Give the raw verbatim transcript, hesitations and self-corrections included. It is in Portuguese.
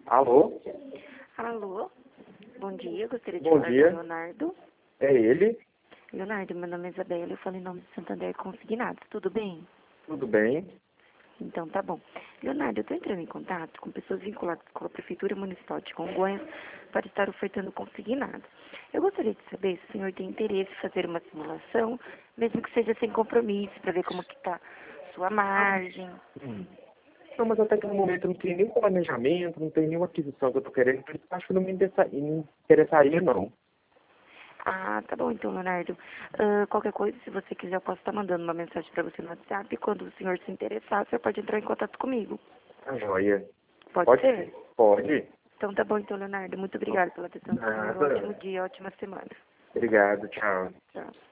Alô? Alô? Bom dia, gostaria de Bom falar dia. com o Leonardo. É ele? Leonardo, meu nome é Isabela, eu falo em nome de Santander Consignados, tudo bem? Tudo bem? Então tá bom. Leonardo, eu estou entrando em contato com pessoas vinculadas com a Prefeitura Municipal de Congonhas para estar ofertando consignados. Eu gostaria de saber se o senhor tem interesse em fazer uma simulação, mesmo que seja sem compromisso, para ver como que está sua margem. Hum. Não, mas até que no momento eu não tenho nenhum planejamento, não tenho nenhuma aquisição que eu estou querendo, por isso eu acho que não me interessa- me interessaria, não. Ah, tá bom então, Leonardo. Ah, qualquer coisa, se você quiser, eu posso estar mandando uma mensagem para você no WhatsApp e quando o senhor se interessar, o senhor pode entrar em contato comigo. Tá joia. Pode, Pode ser? ser? Pode. Então tá bom então, Leonardo. Muito obrigada pela atenção do senhor. Um Nada. ótimo dia, ótima semana. Obrigado, tchau. Tchau.